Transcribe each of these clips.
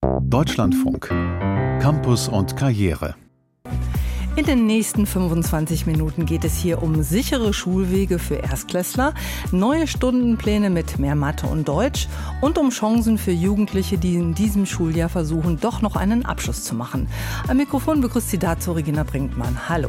Deutschlandfunk. Campus und Karriere. In den nächsten 25 Minuten geht es hier um sichere Schulwege für Erstklässler, neue Stundenpläne mit mehr Mathe und Deutsch und um Chancen für Jugendliche, die in diesem Schuljahr versuchen, doch noch einen Abschluss zu machen. Am Mikrofon begrüßt Sie dazu Regina Brinkmann. Hallo.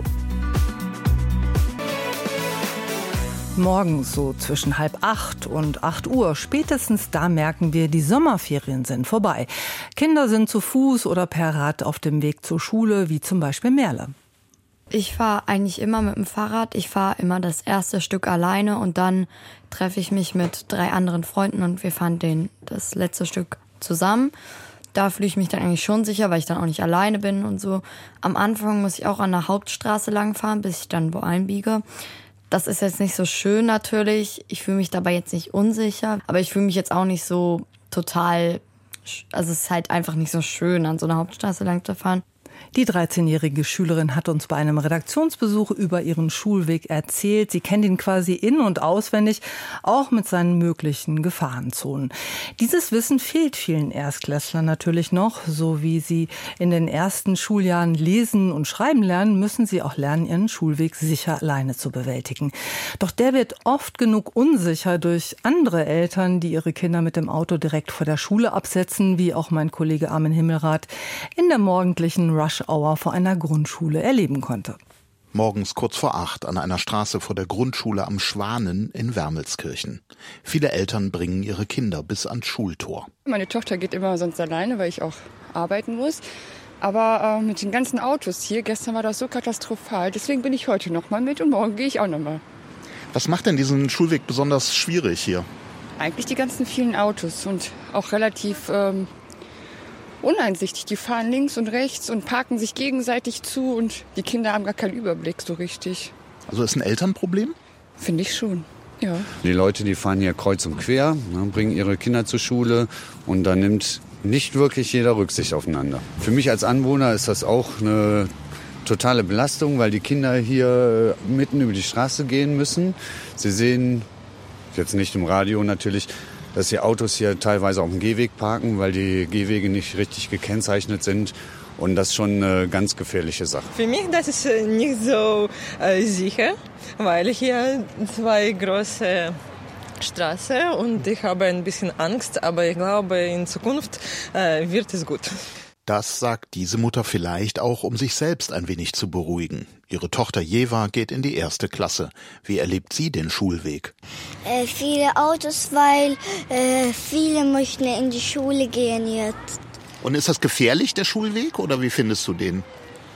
Morgens so zwischen 7:30 und 8 Uhr, spätestens da merken wir, die Sommerferien sind vorbei. Kinder sind zu Fuß oder per Rad auf dem Weg zur Schule, wie zum Beispiel Merle. Ich fahre eigentlich immer mit dem Fahrrad. Ich fahre immer das erste Stück alleine und dann treffe ich mich mit 3 anderen Freunden und wir fahren das letzte Stück zusammen. Da fühle ich mich dann eigentlich schon sicher, weil ich dann auch nicht alleine bin und so. Am Anfang muss ich auch an der Hauptstraße langfahren, bis ich dann wo einbiege. Das ist jetzt nicht so schön natürlich. Ich fühle mich dabei jetzt nicht unsicher, aber ich fühle mich jetzt auch nicht so total, also es ist halt einfach nicht so schön, an so einer Hauptstraße lang zu fahren. Die 13-jährige Schülerin hat uns bei einem Redaktionsbesuch über ihren Schulweg erzählt. Sie kennt ihn quasi in- und auswendig, auch mit seinen möglichen Gefahrenzonen. Dieses Wissen fehlt vielen Erstklässlern natürlich noch. So wie sie in den ersten Schuljahren lesen und schreiben lernen, müssen sie auch lernen, ihren Schulweg sicher alleine zu bewältigen. Doch der wird oft genug unsicher durch andere Eltern, die ihre Kinder mit dem Auto direkt vor der Schule absetzen, wie auch mein Kollege Armin Himmelrath in der morgendlichen Rush-Hour vor einer Grundschule erleben konnte. Morgens kurz vor 8 an einer Straße vor der Grundschule am Schwanen in Wermelskirchen. Viele Eltern bringen ihre Kinder bis ans Schultor. Meine Tochter geht immer sonst alleine, weil ich auch arbeiten muss. Aber mit den ganzen Autos hier, gestern war das so katastrophal. Deswegen bin ich heute noch mal mit und morgen gehe ich auch noch mal. Was macht denn diesen Schulweg besonders schwierig hier? Eigentlich die ganzen vielen Autos und auch relativ uneinsichtig. Die fahren links und rechts und parken sich gegenseitig zu und die Kinder haben gar keinen Überblick so richtig. Also ist ein Elternproblem? Finde ich schon, ja. Die Leute, die fahren hier kreuz und quer, bringen ihre Kinder zur Schule und da nimmt nicht wirklich jeder Rücksicht aufeinander. Für mich als Anwohner ist das auch eine totale Belastung, weil die Kinder hier mitten über die Straße gehen müssen. Sie sehen, jetzt nicht im Radio natürlich, dass die Autos hier teilweise auf dem Gehweg parken, weil die Gehwege nicht richtig gekennzeichnet sind. Und das ist schon eine ganz gefährliche Sache. Für mich das ist nicht so sicher, weil hier 2 große Straßen und ich habe ein bisschen Angst, aber ich glaube, in Zukunft wird es gut. Das sagt diese Mutter vielleicht auch, um sich selbst ein wenig zu beruhigen. Ihre Tochter Jeva geht in die 1. Klasse. Wie erlebt sie den Schulweg? Viele Autos, weil viele möchten in die Schule gehen jetzt. Und ist das gefährlich, der Schulweg, oder wie findest du den?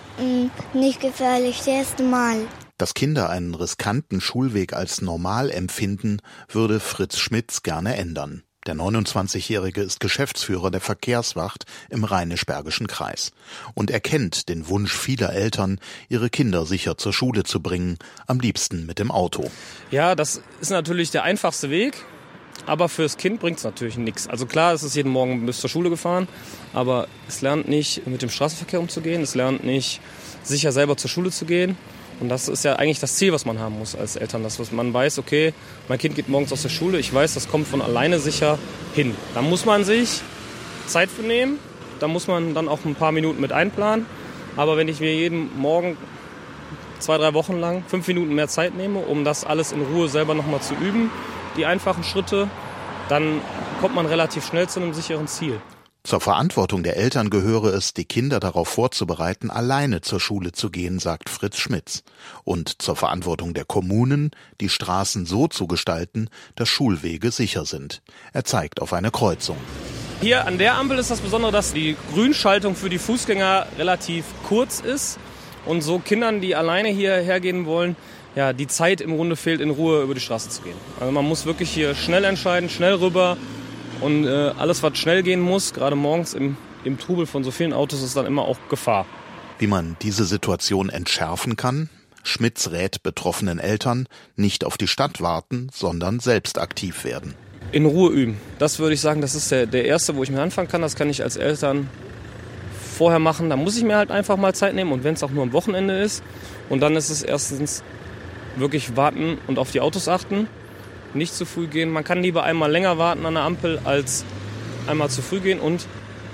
Nicht gefährlich, das erste Mal. Dass Kinder einen riskanten Schulweg als normal empfinden, würde Fritz Schmitz gerne ändern. Der 29-Jährige ist Geschäftsführer der Verkehrswacht im Rheinisch-Bergischen Kreis und er kennt den Wunsch vieler Eltern, ihre Kinder sicher zur Schule zu bringen, am liebsten mit dem Auto. Ja, das ist natürlich der einfachste Weg, aber fürs Kind bringt es natürlich nichts. Also klar, es ist jeden Morgen bis zur Schule gefahren, aber es lernt nicht, mit dem Straßenverkehr umzugehen, es lernt nicht, sicher selber zur Schule zu gehen. Und das ist ja eigentlich das Ziel, was man haben muss als Eltern, dass man weiß, okay, mein Kind geht morgens aus der Schule, ich weiß, das kommt von alleine sicher hin. Da muss man sich Zeit für nehmen, da muss man dann auch ein paar Minuten mit einplanen. Aber wenn ich mir jeden Morgen 2-3 Wochen lang 5 Minuten mehr Zeit nehme, um das alles in Ruhe selber nochmal zu üben, die einfachen Schritte, dann kommt man relativ schnell zu einem sicheren Ziel. Zur Verantwortung der Eltern gehöre es, die Kinder darauf vorzubereiten, alleine zur Schule zu gehen, sagt Fritz Schmitz. Und zur Verantwortung der Kommunen, die Straßen so zu gestalten, dass Schulwege sicher sind. Er zeigt auf eine Kreuzung. Hier an der Ampel ist das Besondere, dass die Grünschaltung für die Fußgänger relativ kurz ist und so Kindern, die alleine hierher gehen wollen, ja, die Zeit im Grunde fehlt, in Ruhe über die Straße zu gehen. Also man muss wirklich hier schnell entscheiden, schnell rüber. Und alles, was schnell gehen muss, gerade morgens im Trubel von so vielen Autos, ist dann immer auch Gefahr. Wie man diese Situation entschärfen kann? Schmitz rät betroffenen Eltern, nicht auf die Stadt warten, sondern selbst aktiv werden. In Ruhe üben. Das würde ich sagen, das ist der erste, wo ich mir anfangen kann. Das kann ich als Eltern vorher machen. Da muss ich mir halt einfach mal Zeit nehmen und wenn es auch nur am Wochenende ist. Und dann ist es erstens wirklich warten und auf die Autos achten. Nicht zu früh gehen. Man kann lieber einmal länger warten an der Ampel, als einmal zu früh gehen und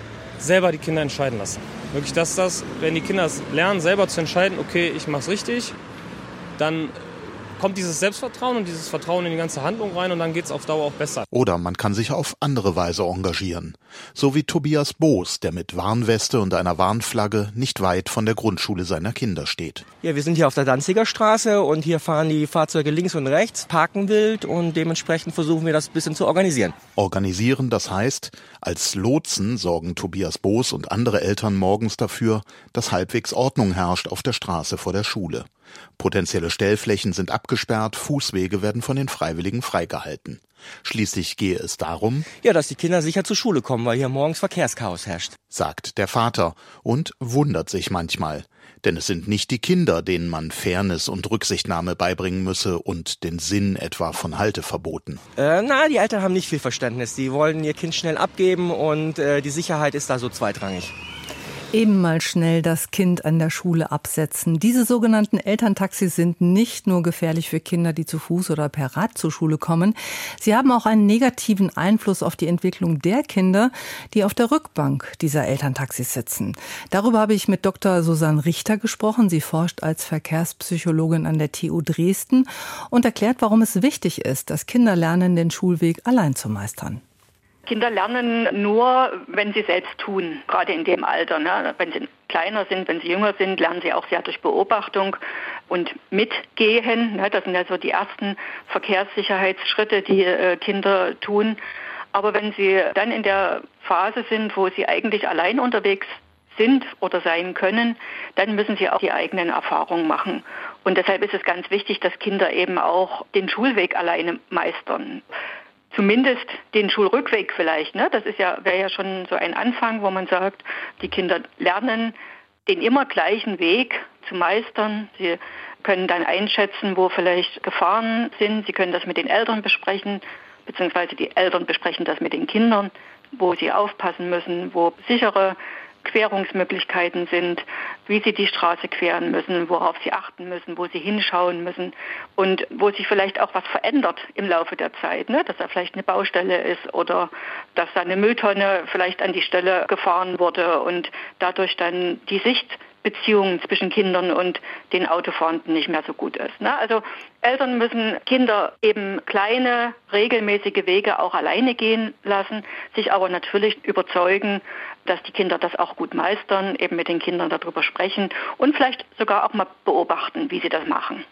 selber die Kinder entscheiden lassen. Wirklich, wenn die Kinder lernen, selber zu entscheiden, okay, ich mache es richtig, dann kommt dieses Selbstvertrauen und dieses Vertrauen in die ganze Handlung rein und dann geht es auf Dauer auch besser. Oder man kann sich auf andere Weise engagieren. So wie Tobias Boos, der mit Warnweste und einer Warnflagge nicht weit von der Grundschule seiner Kinder steht. Ja, wir sind hier auf der Danziger Straße und hier fahren die Fahrzeuge links und rechts, parken wild und dementsprechend versuchen wir das ein bisschen zu organisieren. Organisieren, das heißt, als Lotsen sorgen Tobias Boos und andere Eltern morgens dafür, dass halbwegs Ordnung herrscht auf der Straße vor der Schule. Potenzielle Stellflächen sind abgesperrt, Fußwege werden von den Freiwilligen freigehalten. Schließlich gehe es darum, dass die Kinder sicher zur Schule kommen, weil hier morgens Verkehrschaos herrscht, sagt der Vater und wundert sich manchmal. Denn es sind nicht die Kinder, denen man Fairness und Rücksichtnahme beibringen müsse und den Sinn etwa von Halteverboten. Die Eltern haben nicht viel Verständnis. Die wollen ihr Kind schnell abgeben und die Sicherheit ist da so zweitrangig. Eben mal schnell das Kind an der Schule absetzen. Diese sogenannten Elterntaxis sind nicht nur gefährlich für Kinder, die zu Fuß oder per Rad zur Schule kommen. Sie haben auch einen negativen Einfluss auf die Entwicklung der Kinder, die auf der Rückbank dieser Elterntaxis sitzen. Darüber habe ich mit Dr. Susanne Richter gesprochen. Sie forscht als Verkehrspsychologin an der TU Dresden und erklärt, warum es wichtig ist, dass Kinder lernen, den Schulweg allein zu meistern. Kinder lernen nur, wenn sie selbst tun, gerade in dem Alter. Ne? Wenn sie kleiner sind, wenn sie jünger sind, lernen sie auch sehr durch Beobachtung und Mitgehen. Ne? Das sind ja so die ersten Verkehrssicherheitsschritte, die Kinder tun. Aber wenn sie dann in der Phase sind, wo sie eigentlich allein unterwegs sind oder sein können, dann müssen sie auch die eigenen Erfahrungen machen. Und deshalb ist es ganz wichtig, dass Kinder eben auch den Schulweg alleine meistern. Zumindest den Schulrückweg vielleicht, ne? Das wäre ja schon so ein Anfang, wo man sagt, die Kinder lernen, den immer gleichen Weg zu meistern. Sie können dann einschätzen, wo vielleicht Gefahren sind. Sie können das mit den Eltern besprechen, beziehungsweise die Eltern besprechen das mit den Kindern, wo sie aufpassen müssen, wo sichere Querungsmöglichkeiten sind, wie sie die Straße queren müssen, worauf sie achten müssen, wo sie hinschauen müssen und wo sich vielleicht auch was verändert im Laufe der Zeit, ne? Dass da vielleicht eine Baustelle ist oder dass da eine Mülltonne vielleicht an die Stelle gefahren wurde und dadurch dann die Sichtbeziehung zwischen Kindern und den Autofahrenden nicht mehr so gut ist. Ne? Also Eltern müssen Kinder eben kleine, regelmäßige Wege auch alleine gehen lassen, sich aber natürlich überzeugen, dass die Kinder das auch gut meistern, eben mit den Kindern darüber sprechen und vielleicht sogar auch mal beobachten, wie sie das machen.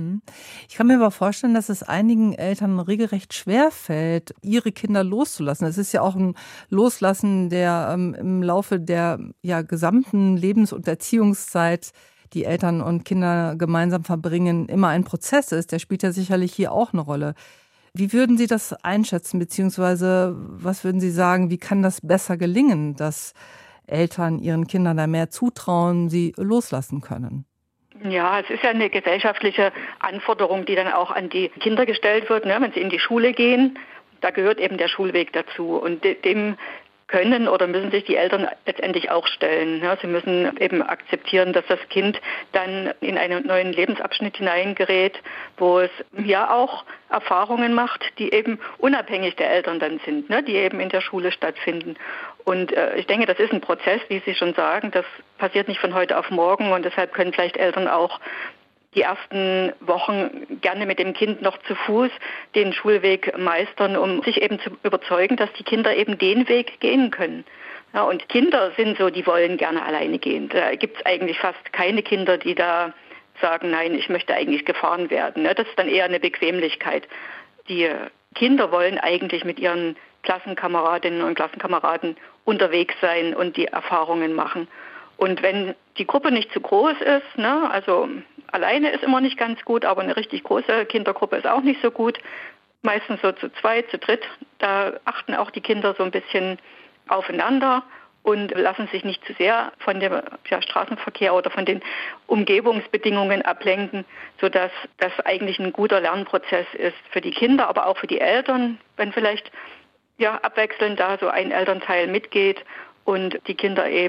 Ich kann mir aber vorstellen, dass es einigen Eltern regelrecht schwerfällt, ihre Kinder loszulassen. Es ist ja auch ein Loslassen, der im Laufe der gesamten Lebens- und Erziehungszeit, die Eltern und Kinder gemeinsam verbringen, immer ein Prozess ist. Der spielt ja sicherlich hier auch eine Rolle. Wie würden Sie das einschätzen, beziehungsweise was würden Sie sagen, wie kann das besser gelingen, dass Eltern ihren Kindern da mehr zutrauen, sie loslassen können? Ja, es ist ja eine gesellschaftliche Anforderung, die dann auch an die Kinder gestellt wird, ne, wenn sie in die Schule gehen. Da gehört eben der Schulweg dazu und dem können oder müssen sich die Eltern letztendlich auch stellen. Ja, sie müssen eben akzeptieren, dass das Kind dann in einen neuen Lebensabschnitt hineingerät, wo es ja auch Erfahrungen macht, die eben unabhängig der Eltern dann sind, ne, die eben in der Schule stattfinden. Und ich denke, das ist ein Prozess, wie Sie schon sagen, das passiert nicht von heute auf morgen und deshalb können vielleicht Eltern auch die ersten Wochen gerne mit dem Kind noch zu Fuß den Schulweg meistern, um sich eben zu überzeugen, dass die Kinder eben den Weg gehen können. Ja, und Kinder sind so, die wollen gerne alleine gehen. Da gibt es eigentlich fast keine Kinder, die da sagen, nein, ich möchte eigentlich gefahren werden. Ja, das ist dann eher eine Bequemlichkeit. Die Kinder wollen eigentlich mit ihren Klassenkameradinnen und Klassenkameraden unterwegs sein und die Erfahrungen machen. Und wenn die Gruppe nicht zu groß ist, ne, also alleine ist immer nicht ganz gut, aber eine richtig große Kindergruppe ist auch nicht so gut. Meistens so zu zweit, zu dritt, da achten auch die Kinder so ein bisschen aufeinander und lassen sich nicht zu sehr von dem Straßenverkehr oder von den Umgebungsbedingungen ablenken, sodass das eigentlich ein guter Lernprozess ist für die Kinder, aber auch für die Eltern, wenn vielleicht abwechselnd da so ein Elternteil mitgeht und die Kinder eben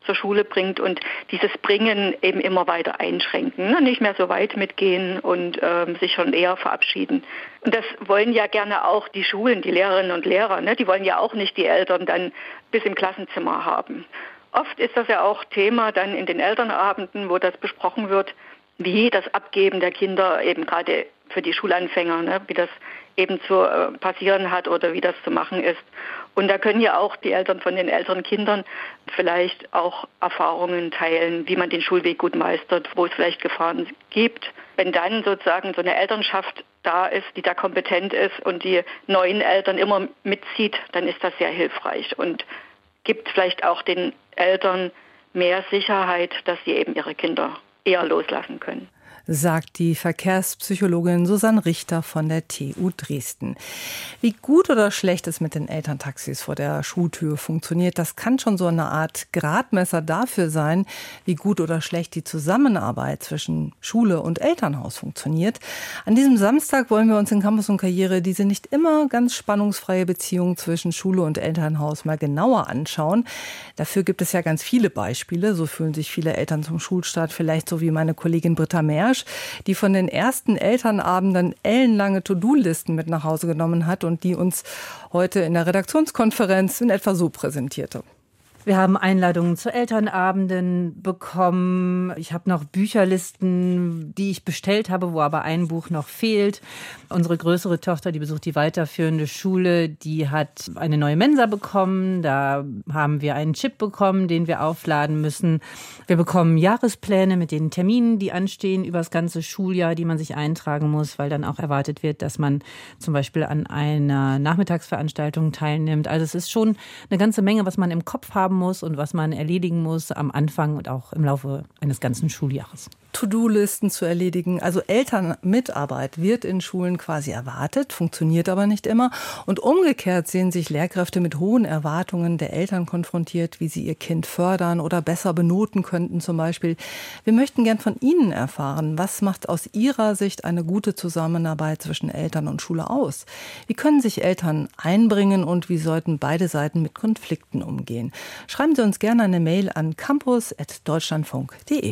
zur Schule bringt und dieses Bringen eben immer weiter einschränken, ne? Nicht mehr so weit mitgehen und sich schon eher verabschieden. Und das wollen ja gerne auch die Schulen, die Lehrerinnen und Lehrer, ne? Die wollen ja auch nicht die Eltern dann bis im Klassenzimmer haben. Oft ist das ja auch Thema dann in den Elternabenden, wo das besprochen wird, wie das Abgeben der Kinder eben gerade für die Schulanfänger, ne? Wie das eben zu passieren hat oder wie das zu machen ist. Und da können ja auch die Eltern von den älteren Kindern vielleicht auch Erfahrungen teilen, wie man den Schulweg gut meistert, wo es vielleicht Gefahren gibt. Wenn dann sozusagen so eine Elternschaft da ist, die da kompetent ist und die neuen Eltern immer mitzieht, dann ist das sehr hilfreich und gibt vielleicht auch den Eltern mehr Sicherheit, dass sie eben ihre Kinder eher loslassen können. Sagt die Verkehrspsychologin Susanne Richter von der TU Dresden. Wie gut oder schlecht es mit den Elterntaxis vor der Schultür funktioniert, das kann schon so eine Art Gradmesser dafür sein, wie gut oder schlecht die Zusammenarbeit zwischen Schule und Elternhaus funktioniert. An diesem Samstag wollen wir uns in Campus und Karriere diese nicht immer ganz spannungsfreie Beziehung zwischen Schule und Elternhaus mal genauer anschauen. Dafür gibt es ja ganz viele Beispiele. So fühlen sich viele Eltern zum Schulstart vielleicht so wie meine Kollegin Britta Mersch, die von den ersten Elternabenden ellenlange To-Do-Listen mit nach Hause genommen hat und die uns heute in der Redaktionskonferenz in etwa so präsentierte. Wir haben Einladungen zu Elternabenden bekommen. Ich habe noch Bücherlisten, die ich bestellt habe, wo aber ein Buch noch fehlt. Unsere größere Tochter, die besucht die weiterführende Schule, die hat eine neue Mensa bekommen. Da haben wir einen Chip bekommen, den wir aufladen müssen. Wir bekommen Jahrespläne mit den Terminen, die anstehen über das ganze Schuljahr, die man sich eintragen muss, weil dann auch erwartet wird, dass man zum Beispiel an einer Nachmittagsveranstaltung teilnimmt. Also es ist schon eine ganze Menge, was man im Kopf haben muss und was man erledigen muss am Anfang und auch im Laufe eines ganzen Schuljahres. To-Do-Listen zu erledigen. Also Elternmitarbeit wird in Schulen quasi erwartet, funktioniert aber nicht immer. Und umgekehrt sehen sich Lehrkräfte mit hohen Erwartungen der Eltern konfrontiert, wie sie ihr Kind fördern oder besser benoten könnten zum Beispiel. Wir möchten gern von Ihnen erfahren, was macht aus Ihrer Sicht eine gute Zusammenarbeit zwischen Eltern und Schule aus? Wie können sich Eltern einbringen und wie sollten beide Seiten mit Konflikten umgehen? Schreiben Sie uns gerne eine Mail an campus@deutschlandfunk.de.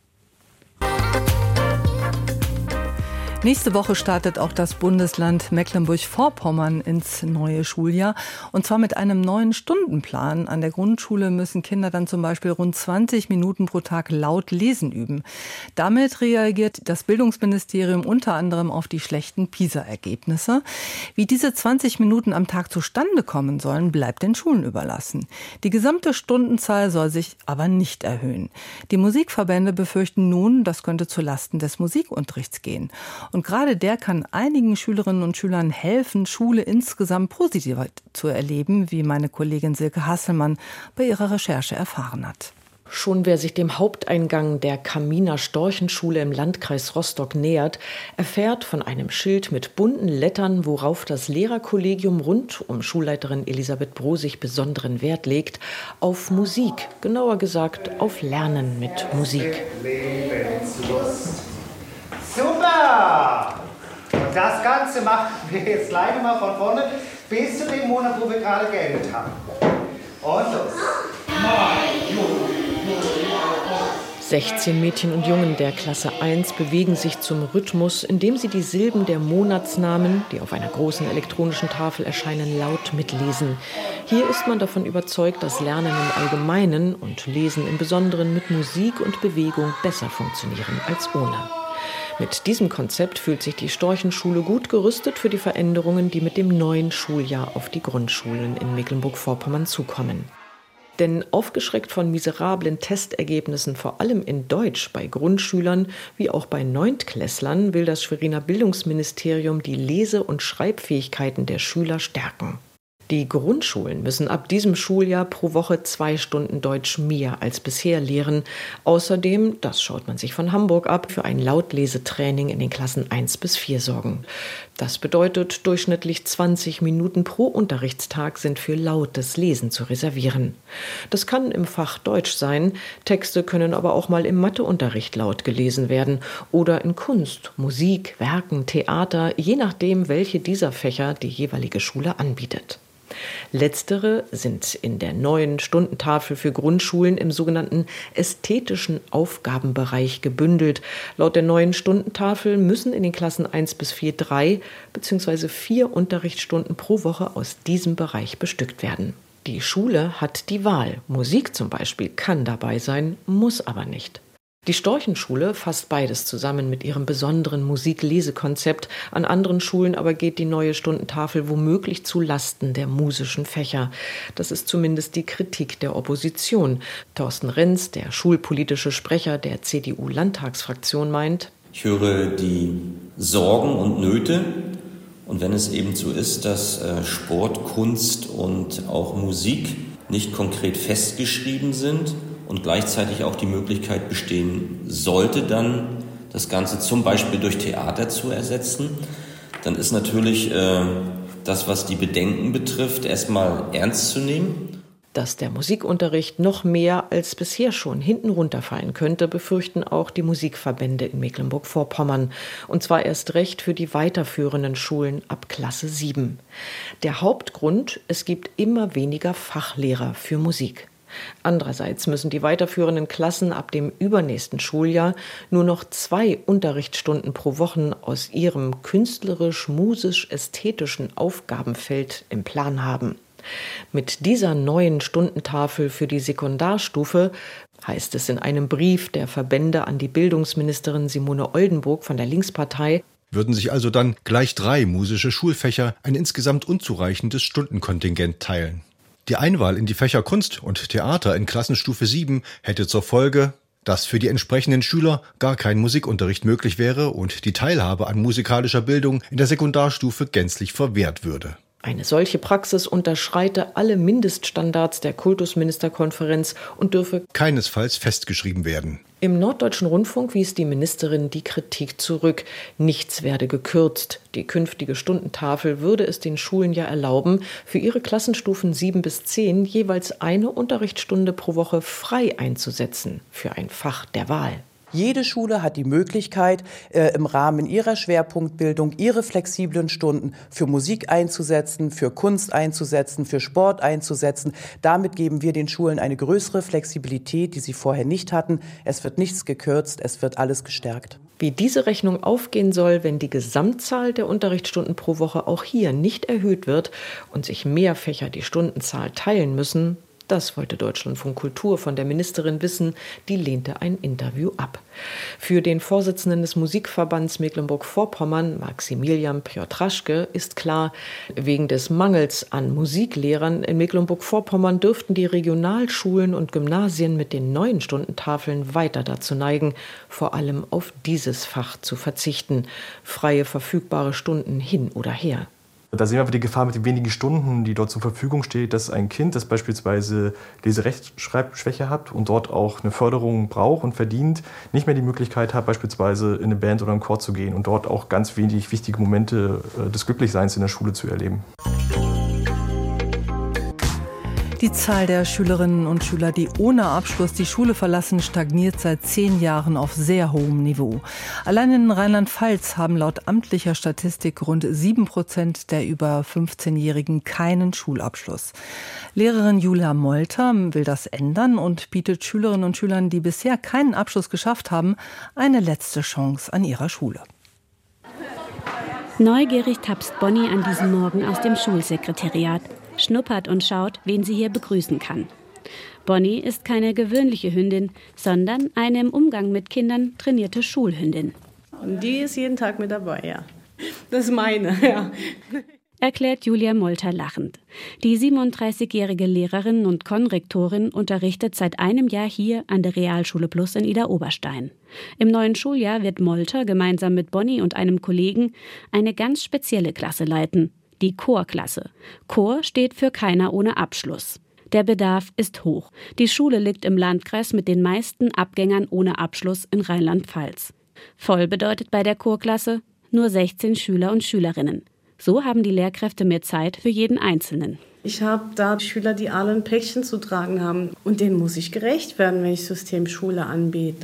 Nächste Woche startet auch das Bundesland Mecklenburg-Vorpommern ins neue Schuljahr. Und zwar mit einem neuen Stundenplan. An der Grundschule müssen Kinder dann zum Beispiel rund 20 Minuten pro Tag laut lesen üben. Damit reagiert das Bildungsministerium unter anderem auf die schlechten PISA-Ergebnisse. Wie diese 20 Minuten am Tag zustande kommen sollen, bleibt den Schulen überlassen. Die gesamte Stundenzahl soll sich aber nicht erhöhen. Die Musikverbände befürchten nun, das könnte zulasten des Musikunterrichts gehen. Und gerade der kann einigen Schülerinnen und Schülern helfen, Schule insgesamt positiver zu erleben, wie meine Kollegin Silke Hasselmann bei ihrer Recherche erfahren hat. Schon wer sich dem Haupteingang der Kaminer Storchenschule im Landkreis Rostock nähert, erfährt von einem Schild mit bunten Lettern, worauf das Lehrerkollegium rund um Schulleiterin Elisabeth Brosig besonderen Wert legt, auf Musik, genauer gesagt auf Lernen mit Musik. Super! Und das Ganze machen wir jetzt leider mal von vorne bis zu dem Monat, wo wir gerade geendet haben. Und los! 16 Mädchen und Jungen der Klasse 1 bewegen sich zum Rhythmus, indem sie die Silben der Monatsnamen, die auf einer großen elektronischen Tafel erscheinen, laut mitlesen. Hier ist man davon überzeugt, dass Lernen im Allgemeinen und Lesen im Besonderen mit Musik und Bewegung besser funktionieren als ohne. Mit diesem Konzept fühlt sich die Storchenschule gut gerüstet für die Veränderungen, die mit dem neuen Schuljahr auf die Grundschulen in Mecklenburg-Vorpommern zukommen. Denn aufgeschreckt von miserablen Testergebnissen, vor allem in Deutsch bei Grundschülern wie auch bei Neuntklässlern, will das Schweriner Bildungsministerium die Lese- und Schreibfähigkeiten der Schüler stärken. Die Grundschulen müssen ab diesem Schuljahr pro Woche 2 Stunden Deutsch mehr als bisher lehren. Außerdem, das schaut man sich von Hamburg ab, für ein Lautlesetraining in den Klassen 1 bis 4 sorgen. Das bedeutet, durchschnittlich 20 Minuten pro Unterrichtstag sind für lautes Lesen zu reservieren. Das kann im Fach Deutsch sein, Texte können aber auch mal im Matheunterricht laut gelesen werden oder in Kunst, Musik, Werken, Theater, je nachdem, welche dieser Fächer die jeweilige Schule anbietet. Letztere sind in der neuen Stundentafel für Grundschulen im sogenannten ästhetischen Aufgabenbereich gebündelt. Laut der neuen Stundentafel müssen in den Klassen 1 bis 4 3 bzw. 4 Unterrichtsstunden pro Woche aus diesem Bereich bestückt werden. Die Schule hat die Wahl. Musik zum Beispiel kann dabei sein, muss aber nicht. Die Storchenschule fasst beides zusammen mit ihrem besonderen Musiklesekonzept. An anderen Schulen aber geht die neue Stundentafel womöglich zu Lasten der musischen Fächer. Das ist zumindest die Kritik der Opposition. Thorsten Renz, der schulpolitische Sprecher der CDU-Landtagsfraktion, meint: Ich höre die Sorgen und Nöte. Und wenn es eben so ist, dass Sport, Kunst und auch Musik nicht konkret festgeschrieben sind und gleichzeitig auch die Möglichkeit bestehen sollte, dann das Ganze zum Beispiel durch Theater zu ersetzen, dann ist natürlich das, was die Bedenken betrifft, erstmal ernst zu nehmen. Dass der Musikunterricht noch mehr als bisher schon hinten runterfallen könnte, befürchten auch die Musikverbände in Mecklenburg-Vorpommern. Und zwar erst recht für die weiterführenden Schulen ab Klasse 7. Der Hauptgrund: es gibt immer weniger Fachlehrer für Musik. Andererseits müssen die weiterführenden Klassen ab dem übernächsten Schuljahr nur noch 2 Unterrichtsstunden pro Woche aus ihrem künstlerisch-musisch-ästhetischen Aufgabenfeld im Plan haben. Mit dieser neuen Stundentafel für die Sekundarstufe, heißt es in einem Brief der Verbände an die Bildungsministerin Simone Oldenburg von der Linkspartei, würden sich also dann gleich 3 musische Schulfächer ein insgesamt unzureichendes Stundenkontingent teilen. Die Einwahl in die Fächer Kunst und Theater in Klassenstufe 7 hätte zur Folge, dass für die entsprechenden Schüler gar kein Musikunterricht möglich wäre und die Teilhabe an musikalischer Bildung in der Sekundarstufe gänzlich verwehrt würde. Eine solche Praxis unterschreite alle Mindeststandards der Kultusministerkonferenz und dürfe keinesfalls festgeschrieben werden. Im Norddeutschen Rundfunk wies die Ministerin die Kritik zurück. Nichts werde gekürzt. Die künftige Stundentafel würde es den Schulen ja erlauben, für ihre Klassenstufen 7 bis 10 jeweils eine Unterrichtsstunde pro Woche frei einzusetzen für ein Fach der Wahl. Jede Schule hat die Möglichkeit, im Rahmen ihrer Schwerpunktbildung ihre flexiblen Stunden für Musik einzusetzen, für Kunst einzusetzen, für Sport einzusetzen. Damit geben wir den Schulen eine größere Flexibilität, die sie vorher nicht hatten. Es wird nichts gekürzt, es wird alles gestärkt. Wie diese Rechnung aufgehen soll, wenn die Gesamtzahl der Unterrichtsstunden pro Woche auch hier nicht erhöht wird und sich mehr Fächer die Stundenzahl teilen müssen, das wollte Deutschlandfunk Kultur von der Ministerin wissen, die lehnte ein Interview ab. Für den Vorsitzenden des Musikverbands Mecklenburg-Vorpommern, Maximilian Piotraschke, ist klar, wegen des Mangels an Musiklehrern in Mecklenburg-Vorpommern dürften die Regionalschulen und Gymnasien mit den neuen Stundentafeln weiter dazu neigen, vor allem auf dieses Fach zu verzichten. Freie verfügbare Stunden hin oder her. Da sehen wir einfach die Gefahr mit den wenigen Stunden, die dort zur Verfügung steht, dass ein Kind, das beispielsweise Leserechtschreibschwäche hat und dort auch eine Förderung braucht und verdient, nicht mehr die Möglichkeit hat, beispielsweise in eine Band oder einen Chor zu gehen und dort auch ganz wenig wichtige Momente des Glücklichseins in der Schule zu erleben. Die Zahl der Schülerinnen und Schüler, die ohne Abschluss die Schule verlassen, stagniert seit 10 Jahren auf sehr hohem Niveau. Allein in Rheinland-Pfalz haben laut amtlicher Statistik rund 7% der über 15-Jährigen keinen Schulabschluss. Lehrerin Julia Molter will das ändern und bietet Schülerinnen und Schülern, die bisher keinen Abschluss geschafft haben, eine letzte Chance an ihrer Schule. Neugierig tapst Bonnie an diesem Morgen aus dem Schulsekretariat, schnuppert und schaut, wen sie hier begrüßen kann. Bonnie ist keine gewöhnliche Hündin, sondern eine im Umgang mit Kindern trainierte Schulhündin. Und die ist jeden Tag mit dabei, ja. Das ist meine, ja. Erklärt Julia Molter lachend. Die 37-jährige Lehrerin und Konrektorin unterrichtet seit einem Jahr hier an der Realschule Plus in Idar-Oberstein. Im neuen Schuljahr wird Molter gemeinsam mit Bonnie und einem Kollegen eine ganz spezielle Klasse leiten. Die Chorklasse. Chor steht für keiner ohne Abschluss. Der Bedarf ist hoch. Die Schule liegt im Landkreis mit den meisten Abgängern ohne Abschluss in Rheinland-Pfalz. Voll bedeutet bei der Chorklasse nur 16 Schüler und Schülerinnen. So haben die Lehrkräfte mehr Zeit für jeden Einzelnen. Ich habe da Schüler, die alle ein Päckchen zu tragen haben. Und denen muss ich gerecht werden, wenn ich Systemschule anbiete.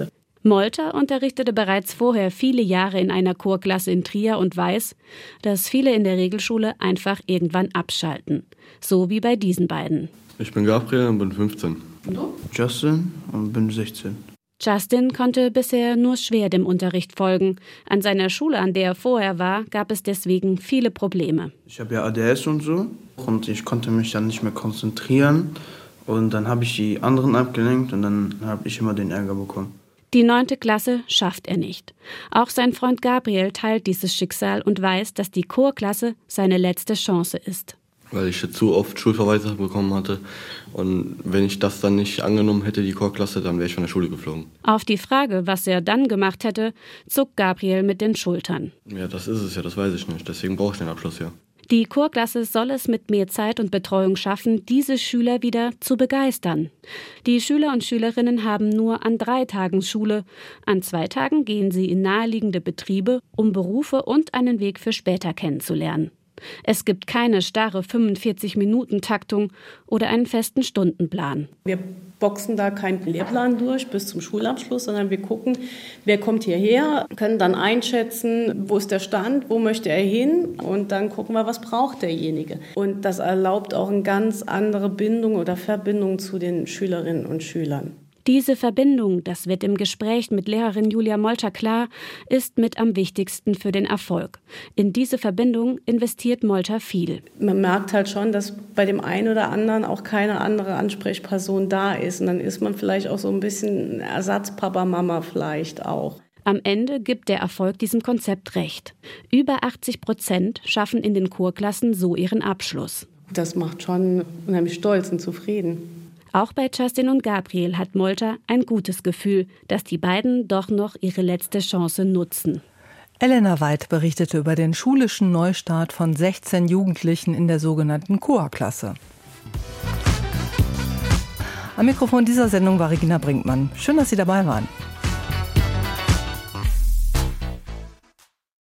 Molter unterrichtete bereits vorher viele Jahre in einer Chorklasse in Trier und weiß, dass viele in der Regelschule einfach irgendwann abschalten. So wie bei diesen beiden. Ich bin Gabriel und bin 15. Und du? Justin und bin 16. Justin konnte bisher nur schwer dem Unterricht folgen. An seiner Schule, an der er vorher war, gab es deswegen viele Probleme. Ich habe ja ADS und so und ich konnte mich dann nicht mehr konzentrieren. Und dann habe ich die anderen abgelenkt und dann habe ich immer den Ärger bekommen. Die 9. Klasse schafft er nicht. Auch sein Freund Gabriel teilt dieses Schicksal und weiß, dass die Chorklasse seine letzte Chance ist. Weil ich zu oft Schulverweise bekommen hatte. Und wenn ich das dann nicht angenommen hätte, die Chorklasse, dann wäre ich von der Schule geflogen. Auf die Frage, was er dann gemacht hätte, zuckt Gabriel mit den Schultern. Ja, das ist es ja, das weiß ich nicht. Deswegen brauche ich den Abschluss ja. Die Chorklasse soll es mit mehr Zeit und Betreuung schaffen, diese Schüler wieder zu begeistern. Die Schüler und Schülerinnen haben nur an 3 Tagen Schule. An 2 Tagen gehen sie in naheliegende Betriebe, um Berufe und einen Weg für später kennenzulernen. Es gibt keine starre 45-Minuten-Taktung oder einen festen Stundenplan. Wir boxen da keinen Lehrplan durch bis zum Schulabschluss, sondern wir gucken, wer kommt hierher, können dann einschätzen, wo ist der Stand, wo möchte er hin und dann gucken wir, was braucht derjenige. Und das erlaubt auch eine ganz andere Bindung oder Verbindung zu den Schülerinnen und Schülern. Diese Verbindung, das wird im Gespräch mit Lehrerin Julia Molter klar, ist mit am wichtigsten für den Erfolg. In diese Verbindung investiert Molter viel. Man merkt halt schon, dass bei dem einen oder anderen auch keine andere Ansprechperson da ist. Und dann ist man vielleicht auch so ein bisschen Ersatzpapa, Mama vielleicht auch. Am Ende gibt der Erfolg diesem Konzept recht. Über 80% schaffen in den Chorklassen so ihren Abschluss. Das macht schon unheimlich stolz und zufrieden. Auch bei Justin und Gabriel hat Molter ein gutes Gefühl, dass die beiden doch noch ihre letzte Chance nutzen. Elena Weid berichtete über den schulischen Neustart von 16 Jugendlichen in der sogenannten Chorklasse. Am Mikrofon dieser Sendung war Regina Brinkmann. Schön, dass Sie dabei waren.